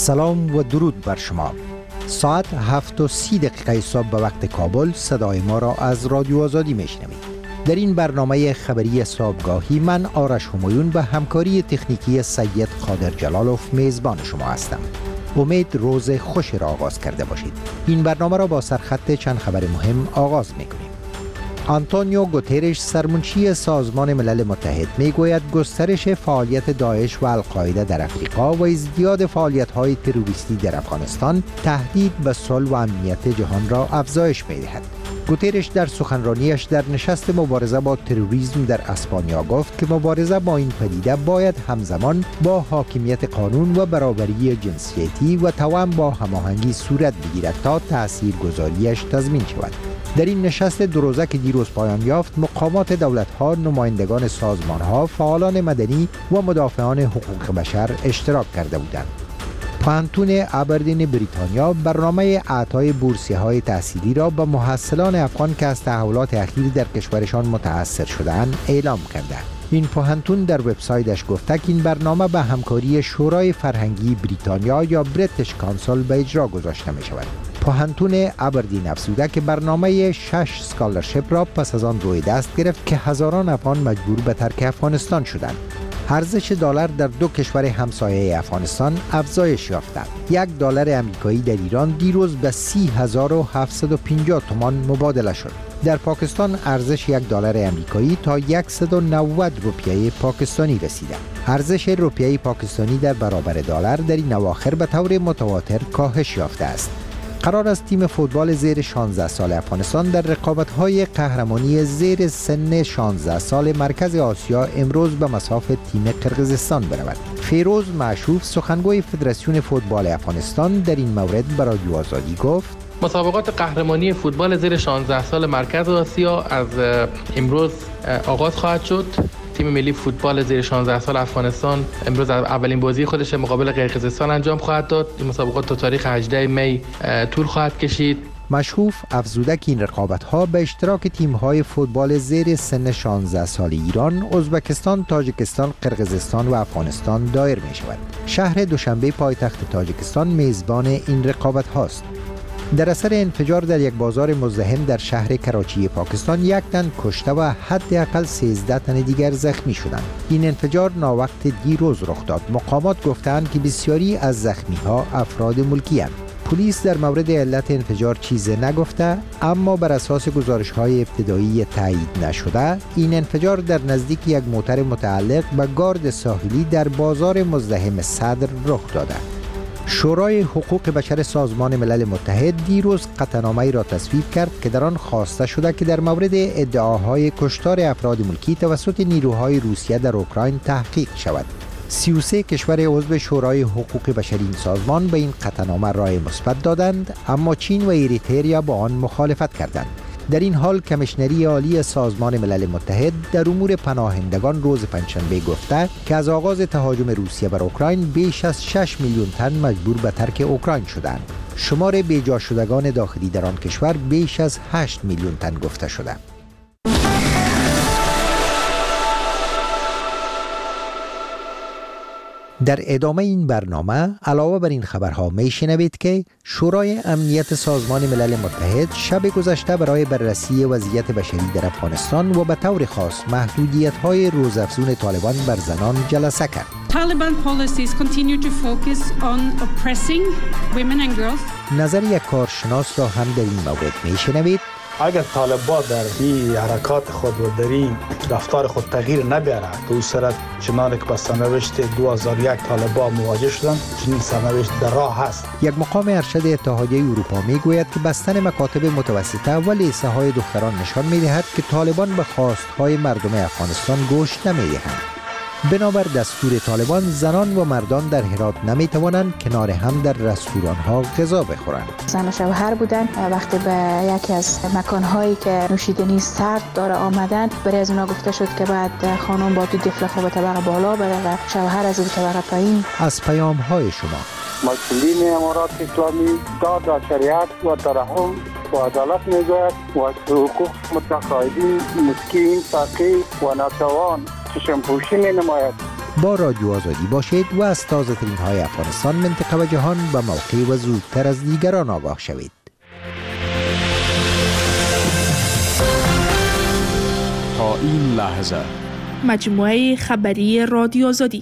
سلام و درود بر شما. ساعت 7:30 صبح به وقت کابل صدای ما را از رادیو آزادی میشنوید. در این برنامه خبری صبحگاهی من آرش همایون به همکاری تکنیکی سید قادر جلالوف میزبان شما هستم. امید روز خوش را آغاز کرده باشید. این برنامه را با سرخط چند خبر مهم آغاز میکنیم. آنتونیو گوترش سرمنشی سازمان ملل متحد میگوید گسترش فعالیت داعش و القاعده در افریقا و ازدیاد فعالیت‌های تروریستی در افغانستان تهدید به صلح و امنیت جهان را افزایش می‌دهد. گوترش در سخنرانیش در نشست مبارزه با تروریسم در اسپانیا گفت که مبارزه با این پدیده باید همزمان با حاکمیت قانون و برابری جنسیتی و توأم با هماهنگی صورت بگیرد تا تاثیرگذاریش تضمین شود. در این نشست دو روزه که دیروز پایان یافت، مقامات دولت‌ها، نمایندگان سازمان‌ها، فعالان مدنی و مدافعان حقوق بشر اشتراک کرده بودند. پوهنتون ابردین بریتانیا برنامه اعطای بورسیه‌های تحصیلی را به محصلان افغان که از تحولات اخیر در کشورشان متأثر شده‌اند اعلام کرده. این پوهنتون در وبسایتش گفته که این برنامه به همکاری شورای فرهنگی بریتانیا یا بریتیش کانسل به اجرا گذاشته می شود. پوهنتون ابردین افزوده که برنامه 6 سکالرشپ را پس از آن روی دست گرفت که هزاران افغان مجبور به ترک افغانستان شدند. ارزش دلار در دو کشور همسایه افغانستان افزایش یافت. $1 امریکایی در ایران دیروز به 30,750 تومان مبادله شد. در پاکستان ارزش $1 امریکایی تا 190 روپیه پاکستانی رسیده. ارزش روپیه پاکستانی در برابر دلار در این اواخر به طور متواتر کاهش یافته است. قرار است تیم فوتبال زیر 16 سال افغانستان در رقابت‌های قهرمانی زیر سن 16 سال مرکز آسیا امروز به مصاف تیم قرقیزستان برود. فیروز معشوف سخنگوی فدراسیون فوتبال افغانستان در این مورد به رادیو آزادی گفت: مسابقات قهرمانی فوتبال زیر 16 سال مرکز آسیا از امروز آغاز خواهد شد. تیم ملی فوتبال زیر 16 سال افغانستان امروز اولین بازی خودش مقابل قرقیزستان انجام خواهد داد. این مسابقات تا تاریخ 18 می طول خواهد کشید. مشهوف افزوده که این رقابت‌ها به اشتراک تیم‌های فوتبال زیر سن 16 سال ایران، ازبکستان، تاجیکستان، قرقیزستان و افغانستان دایر می‌شود. شهر دوشنبه پایتخت تاجیکستان میزبان این رقابت‌هاست. در اثر انفجار در یک بازار مزدحم در شهر کراچی پاکستان 1 تن کشته و حداقل 13 تن دیگر زخمی شدند. این انفجار ناوقت دیروز رخ داد. مقامات گفتند که بسیاری از زخمی‌ها افراد ملکی اند. پلیس در مورد علت انفجار چیزی نگفته، اما بر اساس گزارش‌های ابتدایی تایید نشده این انفجار در نزدیک یک موتر متعلق به گارد ساحلی در بازار مزدحم صدر رخ داده. شورای حقوق بشر سازمان ملل متحد دیروز قطعنامه‌ای را تصویب کرد که در آن خواسته شده که در مورد ادعاهای کشتار افراد ملکی توسط نیروهای روسیه در اوکراین تحقیق شود. 33 کشور عضو شورای حقوق بشر این سازمان به این قطعنامه رأی مثبت دادند، اما چین و اریتریا با آن مخالفت کردند. در این حال کمیشنری عالی سازمان ملل متحد در امور پناهندگان روز پنجشنبه گفته که از آغاز تهاجم روسیه بر اوکراین بیش از 6 میلیون تن مجبور به ترک اوکراین شدند. شمار بیجا شدگان داخلی در آن کشور بیش از 8 میلیون تن گفته شده. در ادامه این برنامه علاوه بر این خبرها میشنوید که شورای امنیت سازمان ملل متحد شب گذشته برای بررسی وضعیت بشری در افغانستان و به طور خاص محدودیت‌های روزافزون طالبان بر زنان جلسه کرد. Taliban policies continue to focus on oppressing women and girls. نظر یک کارشناس را هم در این مورد میشنوید. اگر طالبان در این حرکات خود و در این رفتار خود تغییر نبیاره، به اون صورت چنانه که با سرنوشت 2001 طالبان مواجه شدن، چنین سرنوشت در راه هست. یک مقام ارشد اتحادیه اروپا میگوید که بستن مکاتب متوسطه و لیسه های دختران نشان میدهد که طالبان به خواستهای مردم افغانستان گوش نمیدهند. بنابر دستور طالبان زنان و مردان در هرات نمیتوانند کنار هم در رستوران‌ها غذا بخورند. زن و شوهر بودن وقتی به یکی از مکان‌هایی که نوشیدنی سرد داره آمدن، برای از اونا گفته شد که بعد خانم با دو دفلخو به طبقه بالا بره و شوهر از طبقه پایین. از پیام‌های شما مسئولین امارات اسلامی داد شریعت و ترحم و عدالت میگوید و حقوق متقاعدین مسکین، فقیر و ناتوان چشم‌پوشی می نماید. با رادیو آزادی باشید و از تازه ترین های افغانستان، منطقه و جهان به موقع و زودتر از دیگران آگاه شوید. تا این لحظه مجموعه خبری رادیو آزادی.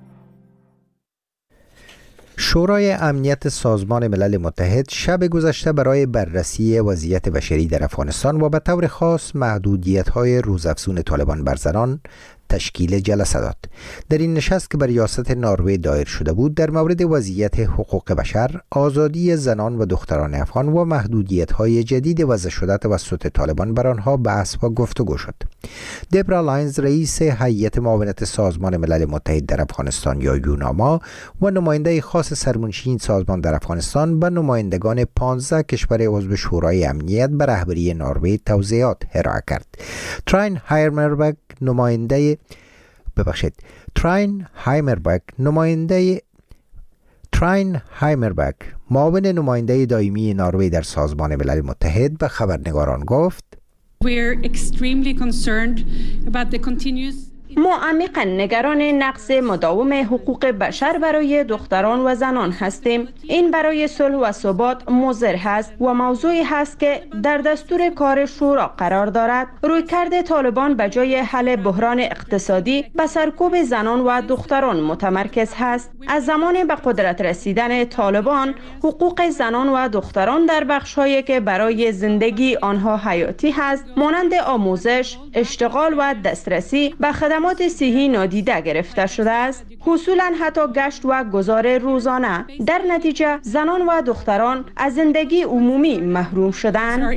شورای امنیت سازمان ملل متحد شب گذشته برای بررسی وضعیت بشری در افغانستان و به طور خاص محدودیت‌های روزافزون طالبان بر زنان تشکیل جلسه داد. در این نشست که بر ریاست نروژ دایر شده بود، در مورد وضعیت حقوق بشر، آزادی زنان و دختران افغان و محدودیت‌های جدید وضع شده توسط طالبان بر آنها بحث و گفتگو شد. دبرا لاینز، رئیس هیئت معاونت سازمان ملل متحد در افغانستان یا یوناما و نماینده خاص سرمنشین سازمان در افغانستان، به نمایندگان 15 کشور عضو شورای امنیت به رهبری نروژ توضیحات ارائه کرد. تراین هایمربک معاون نماینده دائمی نروژ در سازمان ملل متحد به خبرنگاران گفت: ما عمیقاً نگران نقض مداوم حقوق بشر برای دختران و زنان هستیم. این برای صلح و ثبات مضر است و موضوعی هست که در دستور کار شورا قرار دارد. رویکرد طالبان به جای حل بحران اقتصادی به سرکوب زنان و دختران متمرکز است. از زمان به قدرت رسیدن طالبان، حقوق زنان و دختران در بخش‌هایی که برای زندگی آنها حیاتی است، مانند آموزش، اشتغال و دسترسی به خدمات صحی نادیده گرفته شده است. اصولاً حتی گشت و گذار روزانه. در نتیجه زنان و دختران از زندگی عمومی محروم شدند.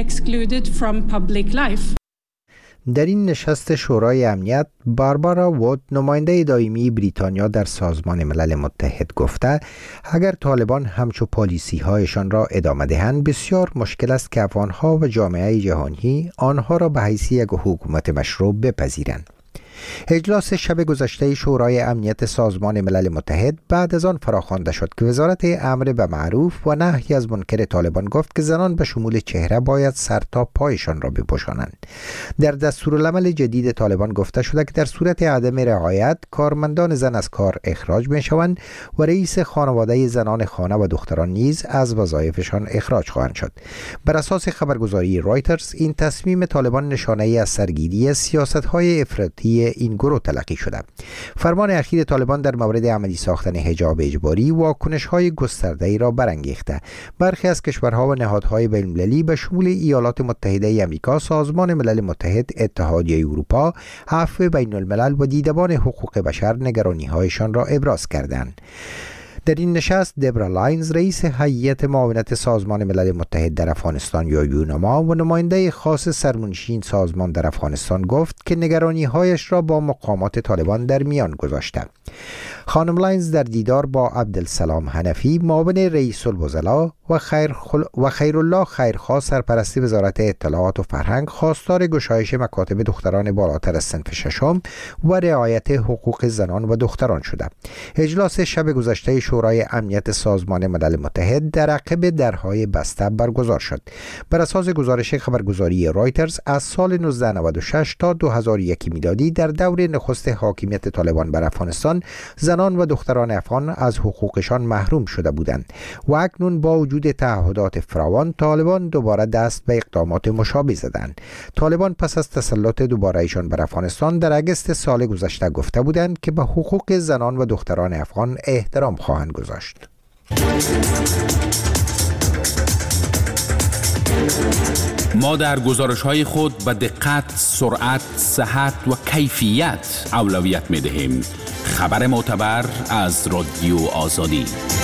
در این نشست شورای امنیت، باربارا وود، نماینده دائمی بریتانیا در سازمان ملل متحد، گفته اگر طالبان همچو پالیسی هایشان را ادامه دهند، بسیار مشکل است که افغانها و جامعه جهانی آنها را به حیث یک حکومت مشروع بپذیرند. اجلاس شب گذشته شورای امنیت سازمان ملل متحد بعد از آن فراخوانده شد که وزارت امر به معروف و نهی از منکر طالبان گفت که زنان به شمول چهره باید سر تا پایشان را بپوشانند. در دستورالعمل جدید طالبان گفته شده که در صورت عدم رعایت، کارمندان زن از کار اخراج میشوند و رئیس خانواده زنان خانه و دختران نیز از وظایفشان اخراج خواهند شد. بر اساس خبرگزاری رایترز، این تصمیم طالبان نشانه ای از سرگیری سیاست‌های افراطی این گروه تلقی شده. فرمان اخیر طالبان در مورد عملی ساختن حجاب اجباری واکنش‌های گسترده‌ای را برانگیخته. برخی از کشورها و نهادهای بین‌المللی به شمول ایالات متحده آمریکا، سازمان ملل متحد، اتحادیه اروپا، عفو بین الملل و دیدبان حقوق بشر نگرانی‌هایشان را ابراز کردند. در این نشست، دبرا لاینز، رئیس هیئت معاونت سازمان ملل متحد در افغانستان یا یوناما و نماینده خاص سرمنشین سازمان در افغانستان گفت که نگرانی‌هایش را با مقامات طالبان در میان گذاشته. خانم لاینز در دیدار با عبدالسلام حنفی، معاون رئیس الوزراء و خیرالله خیرخواه، سرپرست وزارت اطلاعات و فرهنگ، خواستار گشایش مکاتب دختران بالاتر از صنف ششم و رعایت حقوق زنان و دختران شده. اجلاس شب گذشته شورای امنیت سازمان ملل متحد در عقب درهای بسته برگزار شد. بر اساس گزارش خبرگزاری رایترز، از سال 1996 تا 2001 میلادی در دور نخست حاکمیت طالبان بر افغانستان، زنان و دختران افغان از حقوقشان محروم شده بودند و اکنون با وجود تعهدات فراوان، طالبان دوباره دست به اقدامات مشابه زدند. طالبان پس از تسلط دوباره ایشان بر افغانستان در اگست سال گذشته گفته بودند که به حقوق زنان و دختران افغان احترام خواهند گذاشت. ما در گزارش‌های خود به دقت، سرعت، صحت و کیفیت اولویت می‌دهیم. خبر معتبر از رادیو آزادی.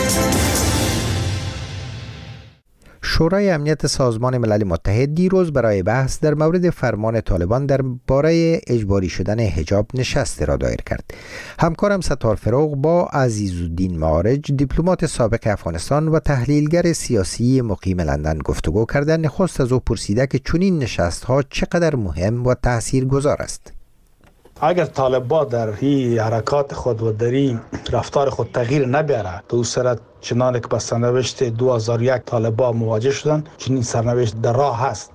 شورای امنیت سازمان ملل متحد دیروز برای بحث در مورد فرمان طالبان درباره اجباری شدن حجاب نشست را دایر کرد. همکارم ستار فروغ با عزیزالدین معارج، دیپلمات سابق افغانستان و تحلیلگر سیاسی مقیم لندن گفتگو کردند. نخست از او پرسیده که چنین نشست‌ها چقدر مهم و تاثیرگذار است. اگر طالبان در این حرکات خود و در این رفتار خود تغییر نبیاره، تو صورت چنانه که با سرنوشت 2001 طالبان مواجه شدن، چنین سرنوشت در راه هست.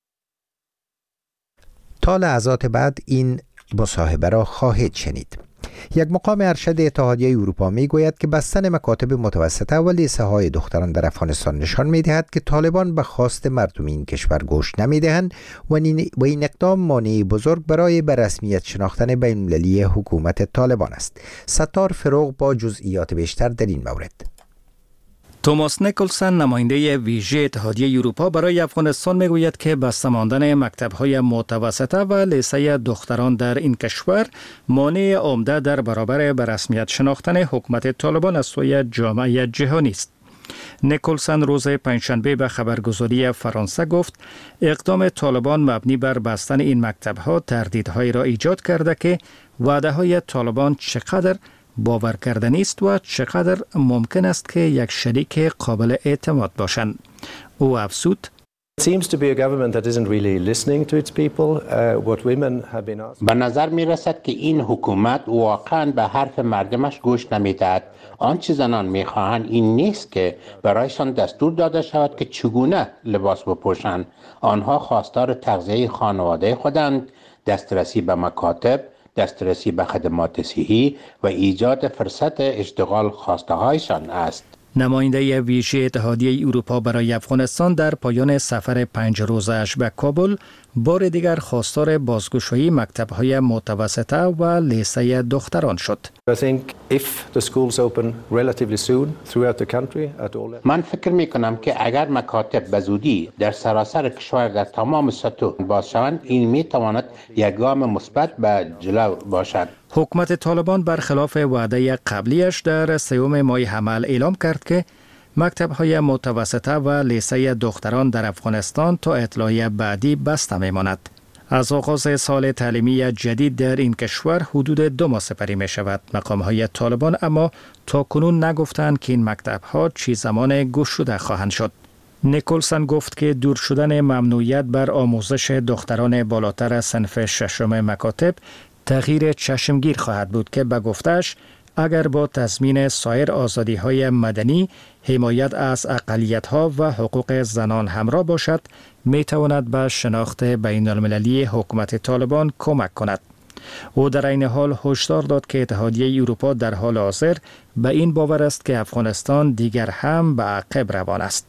تا لحظات بعد این مصاحبه را خواهید شنید. یک مقام ارشد اتحادیه اروپا میگوید که بستن مکاتب متوسطه و لیسه های دختران در افغانستان نشان میدهد که طالبان به خواست مردم این کشور گوش نمیدهند و این اقدام مانعی بزرگ برای به رسمیت شناختن بین المللی حکومت طالبان است. ستار فروغ با جزئیات بیشتر در این مورد. توماس نیکلسن نماینده ویژه اتحادیه اروپا برای افغانستان میگوید که بسته ماندن مکتب‌های متوسطه و لیسه دختران در این کشور مانع عمده در برابر به رسمیت شناختن حکومت طالبان از سوی جامعه جهانی است. نیکلسن روز پنجشنبه به خبرگزاری فرانسه گفت اقدام طالبان مبنی بر بستن این مکتب‌ها تردیدهایی را ایجاد کرده که وعده‌های طالبان چقدر باور کردنی است و چقدر ممکن است که یک شریک قابل اعتماد باشند. او افزود به نظر می رسد که این حکومت واقعا به حرف مردمش گوش نمی دهد. آنچه زنان می خواهند این نیست که برایشان دستور داده شود که چگونه لباس بپوشند. آنها خواستار تغذیه خانواده خودند، دسترسی به مکاتب، دسترسی به خدمات صحی و ایجاد فرصت اشتغال خواسته هایشان است. نماینده ویژه اتحادیه اروپا برای افغانستان در پایان سفر 5 روزه‌اش به کابل بار دیگر خواستار بازگشایی مکتب‌های متوسطه و لیسه دختران شد. من فکر می‌کنم که اگر مکاتب به زودی در سراسر کشور در تمام سطوح باز شوند، این می‌تواند یک گام مثبت به جلو باشد. حکومت طالبان برخلاف وعده قبلیش در 3 ماه حمل اعلام کرد که مکتب‌های متوسطه و لیسه دختران در افغانستان تا اطلاعیه بعدی بسته می‌ماند. از آغاز سال تعلیمی جدید در این کشور حدود 2 ماه سپری می شود. مقام‌های طالبان اما تا کنون نگفتند که این مکتب‌ها چی زمان گشوده خواهند شد. نیکلسن گفت که دور شدن ممنوعیت بر آموزش دختران بالاتر صنف 6 مکاتب تغییر چشمگیر خواهد بود که به گفتش اگر با تضمین سایر آزادی‌های مدنی، حمایت از اقلیت‌ها و حقوق زنان همراه باشد، می‌تواند به شناخت بین‌المللی حکومت طالبان کمک کند. او در این حال هشدار داد که اتحادیه اروپا در حال حاضر به این باور است که افغانستان دیگر هم به عقب روان است.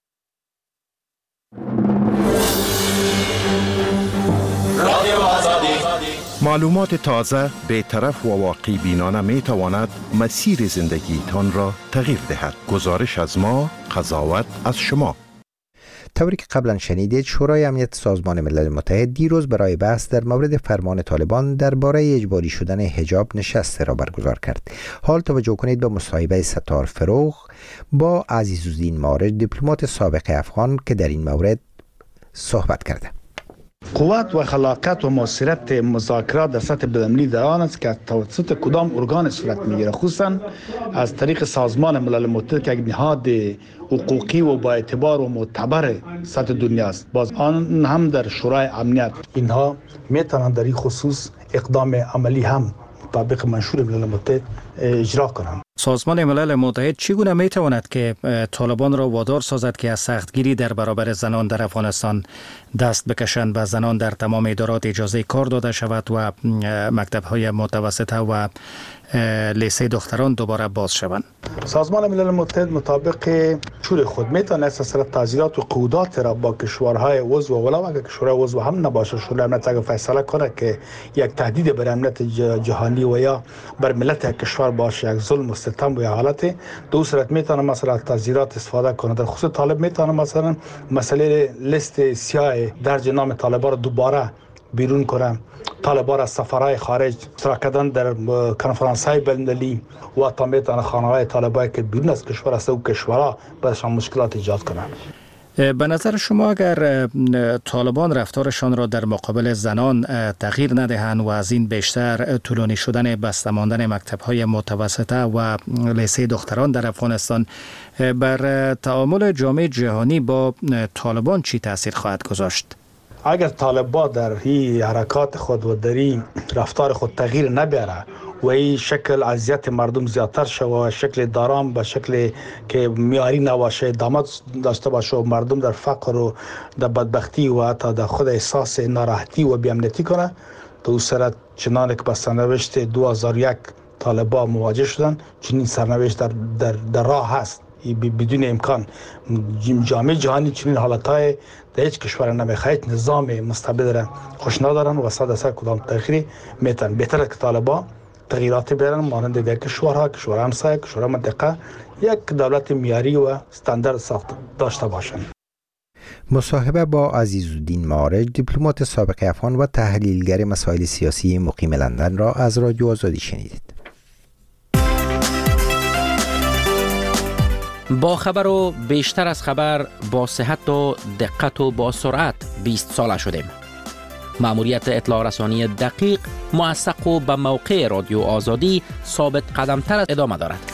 معلومات تازه، بی‌طرف و واقعی بینانه می تواند مسیر زندگیتان را تغییر دهد. گزارش از ما، قضاوت از شما. طوری که قبلا شنیدید، شورای امنیت سازمان ملل متحد دیروز برای بحث در مورد فرمان طالبان درباره اجباری شدن حجاب نشست را برگزار کرد. حال توجه کنید به مصاحبه ستار فروغ با عزیزالدین مارج، دیپلمات سابق افغان که در این مورد صحبت کرده. قوت و خلاقیت و مؤثریت مذاکرات در سطح بین‌المللی در آن است که توسط کدام ارگان صورت می‌گیرد، خصوصا از طریق سازمان ملل متحد که یک نهاد حقوقی و با اعتبار و معتبر سطح دنیا است. باز آن هم در شورای امنیت اینها میتونند در این خصوص اقدام عملی هم مطابق منشور ملل متحد اجرا کنند. سازمان ملل متحد چگونه میتواند که طالبان را وادار سازد که از سختگیری در برابر زنان در افغانستان دست بکشند و زنان در تمام ادارات اجازه کار داده شود و مکتب‌های متوسطه و لیسه دختران دوباره باز شوند؟ سازمان ملل متحد مطابق شور خود میتواند اساساً تعزیرات و قیودات را با کشورهای عضو ولو اگر کشورهای عضو هم نباشه، شورای امنیت اگر فیصله کنه که یک تهدید بر امنیت جهانی و یا بر ملت یک کشور باشه، یک ظلم و ستم و یا حالت، دو صورت میتونه مثلا تعزیرات استفاده کنه. در خصوص طالب میتونه مثلا مسئله لیست سیاه درج نام طالبان را دوباره بیرون کنه، طالبان از سفرهای خارج اشتراک کردن در کنفرانس‌های بین‌المللی و تا میتونه خانه‌های طالبان که بیرون از کشور است و کشورها برشان مشکلات ایجاد کنند. به نظر شما اگر طالبان رفتارشان را در مقابل زنان تغییر ندهند و از این بیشتر طولانی شدن بسته ماندن مکتب‌های متوسطه و لیسه دختران در افغانستان بر تعامل جامعه جهانی با طالبان چی تاثیر خواهد گذاشت؟ اگر طالبان در این حرکات خود و در این رفتار خود تغییر نبیاره و این شکل اذیت مردم زیادتر شود و شکل دارام به شکل که معیاری نباشه ادامه داشته باشه و مردم در فقر و در بدبختی و حتی در خود احساس ناراحتی و بی‌امنیتی کنه، دو صورت چنان که با سرنوشت 2001 طالبان مواجه شدن، چنین سرنوشت در راه هست. بدون امکان جامعه جهانی چنین حالتهای در هیچ کشور نمیخواهد نظام مستبد را خوش ندارن و صد اثر کدام تغییری میتن. بهتر که طالبان تغییراتی بیارن مانند دیگر کشورها، کشور همسایه، کشور منطقه یک دولت معیاری و استاندارد ساخت داشته باشند. مصاحبه با عزیزالدین معارج، دیپلمات سابق افغان و تحلیلگر مسائل سیاسی مقیم لندن را از رادیو آزادی شنیدید. با خبر و بیشتر از خبر، با صحت و دقت و با سرعت 20 ساله شدیم. مأموریت اطلاع رسانی دقیق، موثق و به موقع رادیو آزادی ثابت قدمتر ادامه دارد.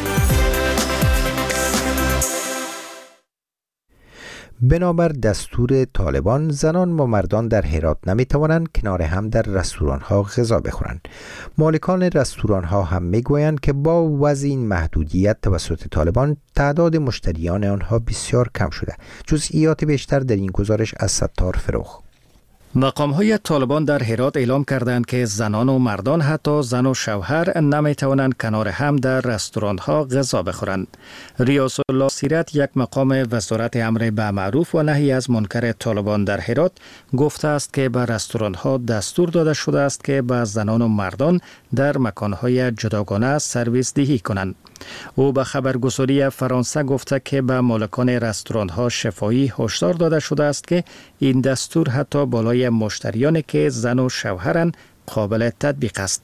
بنابر دستور طالبان، زنان و مردان در هرات نمیتوانند کنار هم در رستوران‌ها غذا بخورند. مالکان رستوران‌ها هم میگویند که با وضع این محدودیت توسط طالبان، تعداد مشتریان آنها بسیار کم شده. جزئیات بیشتر در این گزارش از ستار فروخ. مقام‌های طالبان در هرات اعلام کردند که زنان و مردان، حتی زن و شوهر، نمی‌توانند کنار هم در رستوران‌ها غذا بخورند. ریاض الله سیرت، یک مقام وزارت امر به معروف و نهی از منکر طالبان در هرات، گفته است که به رستوران‌ها دستور داده شده است که به زنان و مردان در مکان‌های جداگانه سرویس دهی کنند. او به خبرگزاری فرانسه گفته که به مالکان رستوران‌ها شفاهی هشدار داده شده است که این دستور حتی بالای مشتریانی که زن و شوهرند قابل تطبیق است.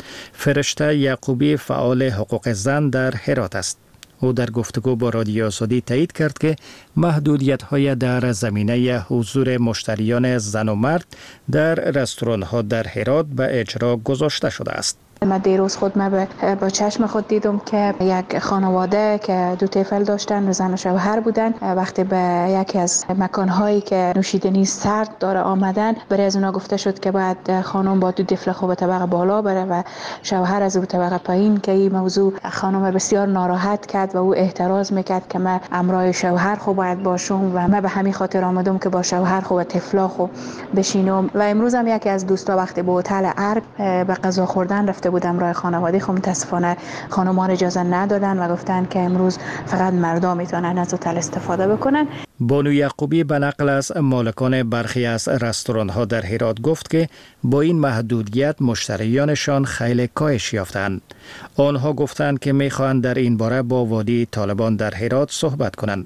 فرشته یعقوبی، فعال حقوق زن در هرات است. او در گفتگو با رادیو آزادی تایید کرد که محدودیت‌های در زمینه حضور مشتریان زن و مرد در رستوران‌ها در هرات به اجرا گذاشته شده است. من دیروز خود با چشم خود دیدم که یک خانواده که دو طفل داشتن، زن و شوهر بودن، وقتی به یکی از مکانهایی که نوشیدنی سرد داره آمدن، برای از اونا گفته شد که باید خانم با دو طفل خود به طبقه بالا بره و شوهر از طبقه پایین، که این موضوع خانم بسیار ناراحت کرد و او اعتراض میکرد که من امرای شوهر خود باید باشم و من به همین خاطر آمدم که با شوهر خود و طفلا خود بشینم. و امروز هم یکی از دوستا وقتی به هتل ارگ به غذا خوردن رفته بودم راه خانواده، خب متاسفانه خانمان اجازه ندادن و گفتن که امروز فقط مردم میتونن از هتل استفاده بکنن. بانو یعقوبی به نقل از مالکان برخی از رستوران‌ها در هرات گفت که با این محدودیت مشتریانشان خیلی کاهش یافتند. آنها گفتند که میخواهند در این باره با وادی طالبان در هرات صحبت کنند.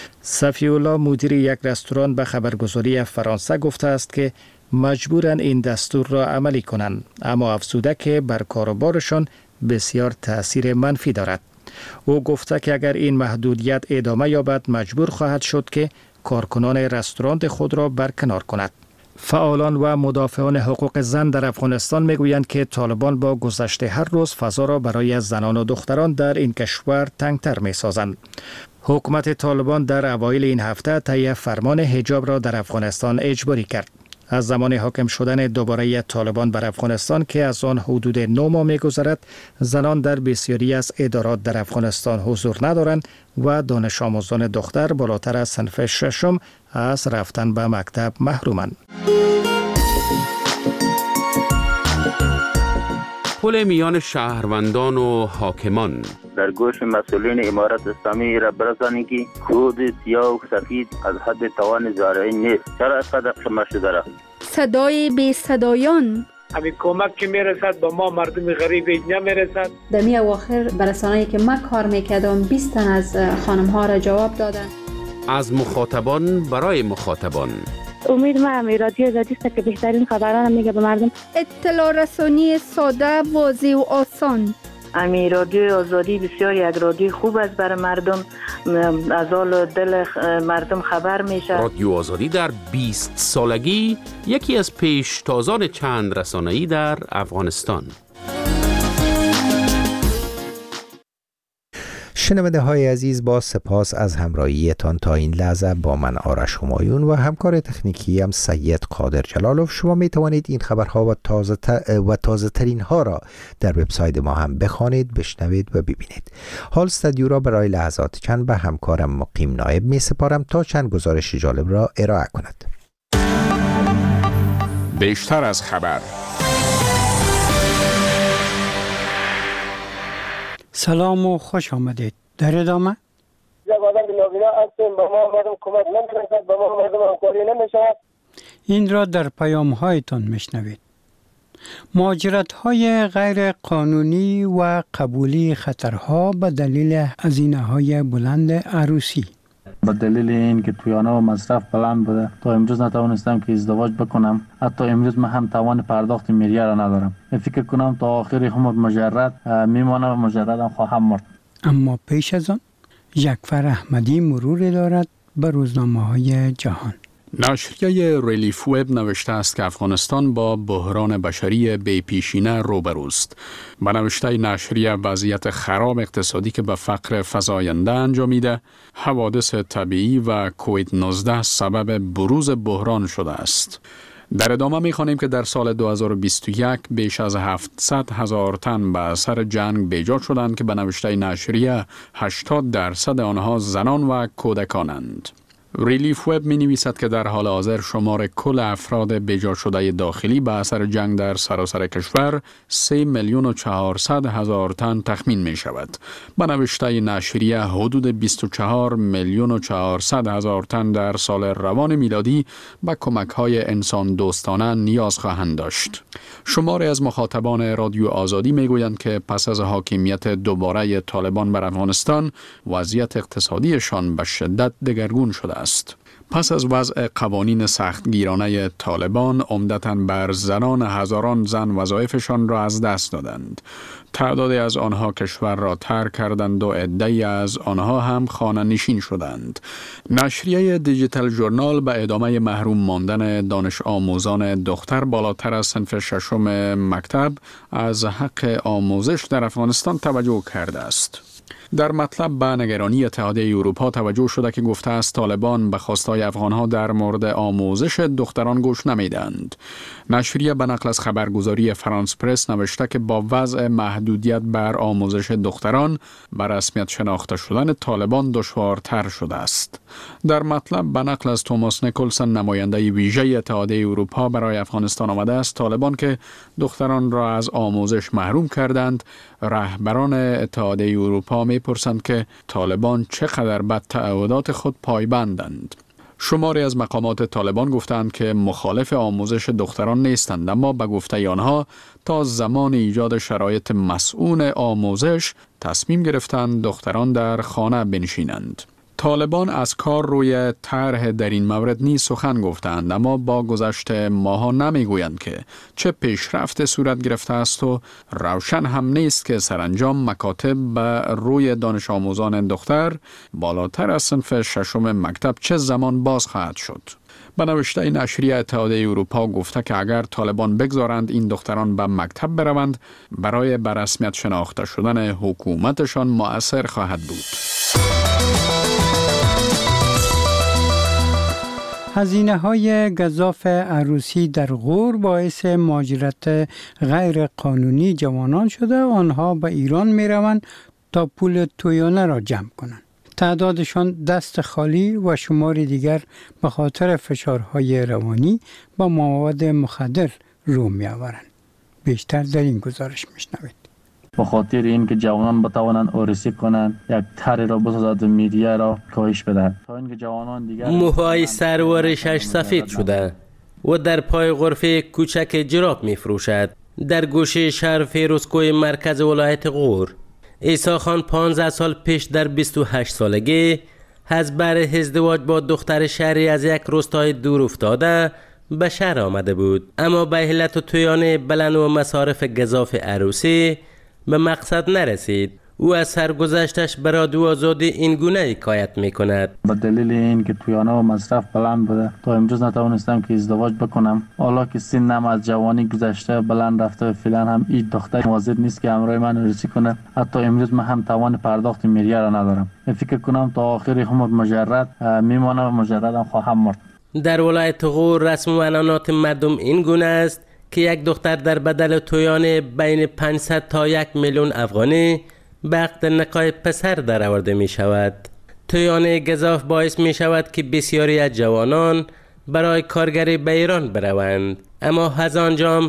صفی الله، مدیر یک رستوران، به خبرگزاری فرانسه گفته است که مجبورن این دستور را عملی کنند، اما افزوده که بر کاروبارشان بسیار تأثیر منفی دارد. او گفته که اگر این محدودیت ادامه یابد، مجبور خواهد شد که کارکنان رستوران خود را برکنار کند. فعالان و مدافعان حقوق زن در افغانستان میگویند که طالبان با گذشت هر روز فضا را برای زنان و دختران در این کشور تنگتر میسازند. حکومت طالبان در اوایل این هفته طی فرمان حجاب را در افغانستان اجباری کرد. از زمان حاکم شدن دوباره طالبان بر افغانستان که از آن حدود 9 ماه می‌گذرد، زنان در بسیاری از ادارات در افغانستان حضور ندارند و دانش آموزان دختر بالاتر از صنف ششم از رفتن به مکتب محرومند. پل میان شهروندان و حاکمان در گوش مسئولین امارت اسلامی را برسانید که کود سیاه و سفید از حد توان زارعی نیست. چرا اینقدر خمه شده را؟ صدای بی صدایان، همین کمک که میرسد به ما مردم غریب نمیرسد. در می اواخر برسانه‌ای که من کار میکردم 20 تن از خانم ها را جواب دادن. از مخاطبان برای مخاطبان. امید من رادیو آزادی است که بهترین خبران میگه به مردم. اطلاع رسانی ساده، واضح و آسان. امی رادیو آزادی بسیار یک رادیو خوب است برای مردم، از حال دل مردم خبر میشه. رادیو آزادی در 20 سالگی یکی از پیشتازان چند رسانه‌ای در افغانستان. شنونده های عزیز، با سپاس از همراهیتان تا این لحظه با من آرش همایون و همکار تکنیکی هم سید قادر جلالوف. شما می توانید این خبرها و تازه ترین ها را در وبسایت ما هم بخوانید، بشنوید و ببینید. حال استودیو را برای لحظات چند به همکارم مقیم نایب می سپارم تا چند گزارش جالب را ارائه کند. بیشتر از خبر سلام و خوش آمدید. در ادامه این را در پیام هایتان میشنوید. مهاجرت های غیر قانونی و قبولی خطرها به دلیل هزینه های بلند عروسی. به دلیل این که تویانه و مصرف بلند بوده تا امروز نتوانستم که ازدواج بکنم. حتی امروز من هم توان پرداخت میریه را ندارم. فکر کنم تا آخر عمر مجرد میمانم و مجردم خواهم مرد. اما پیش از آن جعفر احمدی مرور دارد به روزنامه های جهان. نشریه ریلیف وب نوشته است که افغانستان با بحران بشری بی‌پیشینه روبروست. به نوشته نشریه وضعیت خراب اقتصادی که به فقر فزاینده انجامیده، حوادث طبیعی و کووید 19 سبب بروز بحران شده است. در ادامه می‌خوانیم که در سال 2021 بیش از 700,000 تن به اثر جنگ بیجا شدند که به نوشته نشریه 80% آنها زنان و کودکانند. ریلیف وب می نویسد که در حال حاضر شمار کل افراد بیجا شده داخلی به اثر جنگ در سراسر کشور 3,400,000 تن تخمین می شود. به نوشته نشریه حدود 24,400,000 تن در سال روان میلادی به کمک های انسان دوستانه نیاز خواهند داشت. شماری از مخاطبان رادیو آزادی می گویند که پس از حاکمیت دوباره طالبان بر افغانستان وضعیت اقتصادیشان به شدت دگرگون شده است. پس از وضع قوانین سختگیرانه طالبان، عمدتاً بر زنان هزاران زن وظایفشان را از دست دادند. تعدادی از آنها کشور را ترک کردند و عده‌ای از آنها هم خانه نشین شدند. نشریه دیجیتال ژورنال به ادامه محروم ماندن دانش آموزان دختر بالاتر از صنف ششم مکتب از حق آموزش در افغانستان توجه کرده است. در مطلب به نگرانی اتحادیه اروپا توجه شده که گفته است طالبان به خواستهای افغانها در مورد آموزش دختران گوش نمیدند. نشریه به نقل از خبرگزاری فرانس پرس نوشته که با وضع محدودیت بر آموزش دختران بر رسمیت شناخته شدن طالبان دشوارتر شده است. در مطلب به نقل از توماس نیکولسن نماینده ویژه اتحادیه اروپا برای افغانستان آمده است طالبان که دختران را از آموزش محروم کردند، رهبران اتحادیه اروپا می‌پرسند که طالبان چقدر به تعهدات خود پایبندند. شماری از مقامات طالبان گفتند که مخالف آموزش دختران نیستند، اما به گفته آنها تا زمان ایجاد شرایط مسئول آموزش تصمیم گرفتند دختران در خانه بنشینند. طالبان از کار روی طرح در این مورد نیز سخن گفتند، اما با گذشت ماه‌ها نمیگویند که چه پیشرفت صورت گرفته است و روشن هم نیست که سرانجام مکاتب به روی دانش آموزان دختر بالاتر از صنف ششم مکتب چه زمان باز خواهد شد. به نوشته نشریه اتحادیه اروپا گفته که اگر طالبان بگذارند این دختران به مکتب بروند برای به رسمیت شناخته شدن حکومتشان مؤثر خواهد بود. هزینه های گزاف عروسی در غور باعث مهاجرت غیر قانونی جوانان شده و آنها به ایران می روند تا پول تویانه را جمع کنند. تعدادشان دست خالی و شمار دیگر به خاطر فشارهای روانی با مواد مخدر رو می آورند. بیشتر در این گزارش می شنوید. به خاطر اینکه جوانان بتوانند عروسی کنند یک طرح را بسازد و میدیه را کاهش بدهد تا اینکه جوانان دیگر موهای سرورشش سفید شده و در پای غرفه کوچک جراب می فروشد. در گوشه شهر فیروزکوه مرکز ولایت غور عیسی خان 15 سال پیش در 28 سالگی از بر ازدواج با دختر شهری از یک روستای دور افتاده به شهر آمده بود، اما به علت تویان بلند و مصارف گزاف عروسی به مقصد نرسید. او از سرگذشتش به رادیو آزادی این گونه حکایت می‌کند: به دلیل اینکه تویانه و مصرف بلند بوده تا امروز نتوانستم که ازدواج بکنم. حالا که سنم از جوانی گذشته بلند رفته و فعلا هم این دختر موظف نیست که همراه من عروسی کنه. حتی امروز من هم توان پرداخت میریه را ندارم. فکر کنم تا آخر عمر مجرد میمانم و مجردم خواهم مرد. در ولایت غور رسم و عنعنات مردم این گونه است که یک دختر در بدل تویان بین 500 تا 1 میلیون افغانی به عقد نکاح پسر در آورده می شود. تویان گزاف باعث می شود که بسیاری از جوانان برای کارگری به ایران بروند، اما از آنجا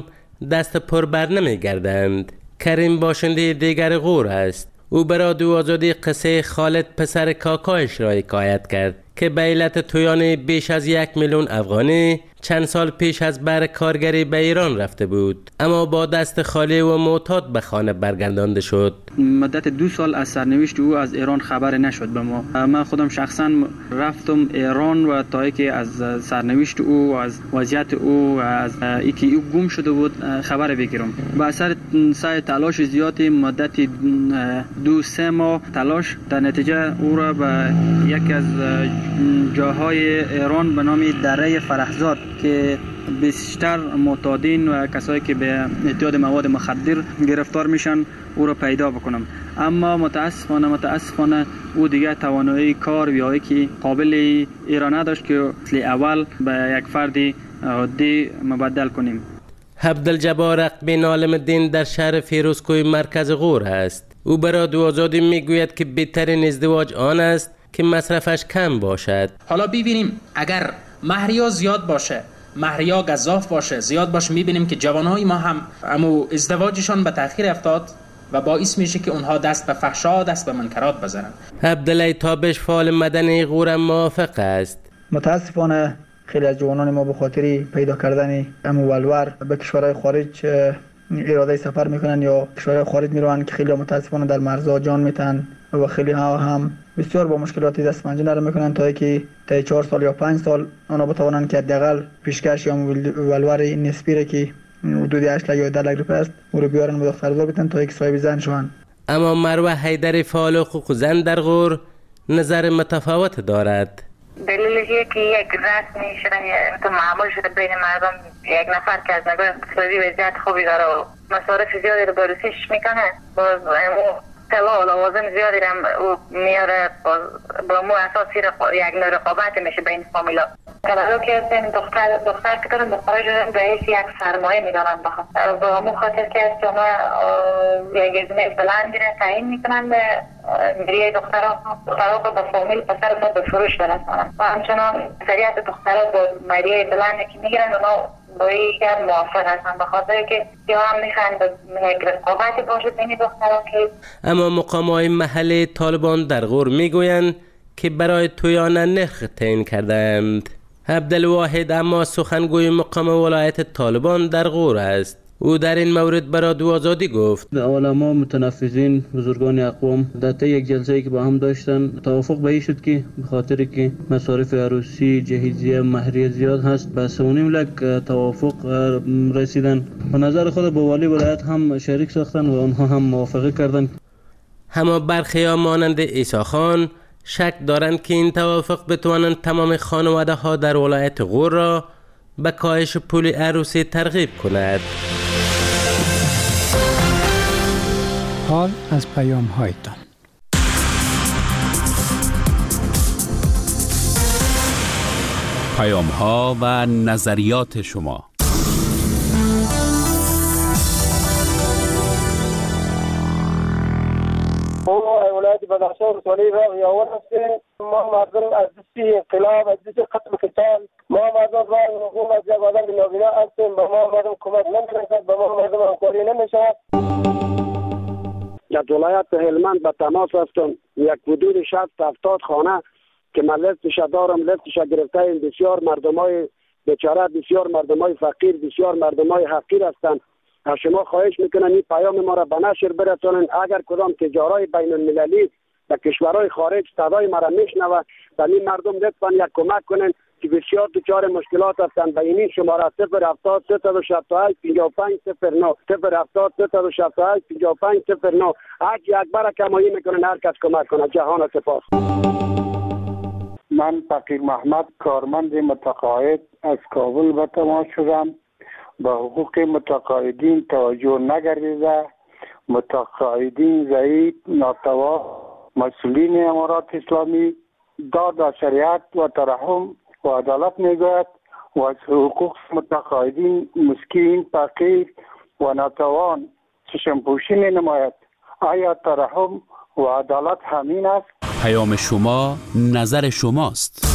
دست پر بر نمی گردند. کریم باشنده دیگر غور است. او بر رادیو آزادی قصه خالد پسر کاکایش را حکایت کرد که به علت تویان بیش از 1 میلیون افغانی چند سال پیش از بر کارگری به ایران رفته بود، اما با دست خالی و معتاد به خانه برگردانده شد. مدت 2 سال از سرنوشت او از ایران خبر نشد به ما. من خودم شخصا رفتم ایران و تا اینکه از سرنوشت او و از وضعیت او و از اینکه او گم شده بود خبر بگیرم. با اثر سعی تلاش زیادی مدت 2-3 ماه تلاش، در نتیجه او را به یک از جاهای ایران به نام دره فرحزاد که بیشتر معتادین و کسایی که به اعتیاد مواد مخدر گرفتار میشن او را پیدا بکنم. اما متاسفانه او دیگه توانایی کار یا که قابل ایران نداشت که اول به یک فردی عادی مبدل کنیم. عبدالجبار اقبین عالم الدین در شهر فیروزکوی مرکز غور است. او به رادیو آزادی میگوید که بهترین ازدواج آن است که مصرفش کم باشد. حالا ببینیم اگر مهریا زیاد باشه، مهریا گزاف باشه، زیاد باشه، میبینیم که جوانای ما هم ازدواجشان به تأخیر افتاد و باعث میشه که اونها دست به فحشا، دست به منکرات بزنن. عبدالله تابش فعال مدنی غور موافق است. متاسفانه خیلی از جوانان ما به خاطر پیدا کردن ولور به کشورهای خارج اراده سفر میکنن یا کشورهای خارج میروند که خیلی متاسفانه در مرزها جان میتن و خیلی ها هم بسیار با مشکلاتی دست پنجه نرم میکنن تا اینکه تا 4 سال یا 5 سال اونا بتوانند که حداقل پیشکش یا ولور نسبی را که حدود 8 یا 10 لک روپیه است او رو بیارن به دخترزا بدن تا اینکه صاحب زن شوند. اما مروه حیدری فعال حقوق زن در غور نظر متفاوت دارد. دلیلش که یک رسمی شدن تو معمول شده بین مردم، یک نفر که از نگاه اقتصادی وضعیت خوبی داره و مصارف زیادی رو بررسیش میکنه، باز طلا و لوازم زیادی رو میاره، با مو اساسی یک نوع رقابت میشه بین فامیلا. طلا که دختر که دارن دخترها شدن به حیث یک سرمایه میدانن بخواد با همون خاطر که شما یک ازمه بلندی رو تعیین میکنن به مریه دخترها که با فامیل پسر ما به فروش برسانن و همچنان اکثریت دخترها با مریه بلندی که میگیرن اونا با یک موافق هستن به خاطر که یا هم میخوان یک رقابتی باشه بین دخترها که. اما مقامات محلی طالبان در غور میگویند که برای تویانه نرخ تعیین کردند. عبدالواحد اما سخنگوی مقام ولایت طالبان در غور است. او در این مورد به رادیو آزادی گفت علما متنفذین بزرگان اقوام در طی یک جلسه‌ای که با هم داشتن توافق به این شد که به خاطر که مصارف عروسی، جهیزیه، مهریه زیاد هست به 3.5 لک توافق رسیدن. به نظر خود با والی ولایت هم شریک ساختن و اونها هم موافقه کردن. اما برخی مانند عیسی خان شک دارند که این توافق بتوانند تمام خانواده ها در ولایت غور را به کاهش پول عروسی ترغیب کند. حال از پیام هایتان. پیام ها و نظریات شما. ولایت بدخشان ولسوالی را یاور هستیم. ما مردم از دستی انقلاب، از دستی قتل و قتال، ما مردم را حقوق از یک آدم نابینا هستیم. به ما مردم کمک نمی‌رسد، به ما مردم همکاری نمی‌شود. در ولایت هلمند به تماس هستم. یک حدود 60-70 خانه که من لیستش دارم، لیستش گرفته این بسیار مردمای بیچاره، بسیار مردمای فقیر، بسیار مردمای حقیر هستند. از شما خواهش میکنم این پیام ما را به نشر برسانید. اگر کدام تجارای بین المللی در کشورهای خارج صدای ما را میشنوه، به این مردم لطفا یک کمک کنین که بسیار دچار مشکلات هستند. به این شماره 070 368 5509 070 368 5509 هر یک بار کمایی میکنن، هر کس کمک کنه. جهان سپاس. من فقیر محمد کارمند متقاعد از کابل به تماس شدم. به حقوق متقاعدین توجه نگردیده، متقاعدین ضعیف، ناتوا، مسئولین امارات اسلامی داد و شریعت و ترحم و عدالت میگوید و از حقوق متقاعدین مسکین، فقیر و ناتوان چشم پوشی می نماید. آیا ترحم و عدالت همین است؟ پیام شما نظر شماست.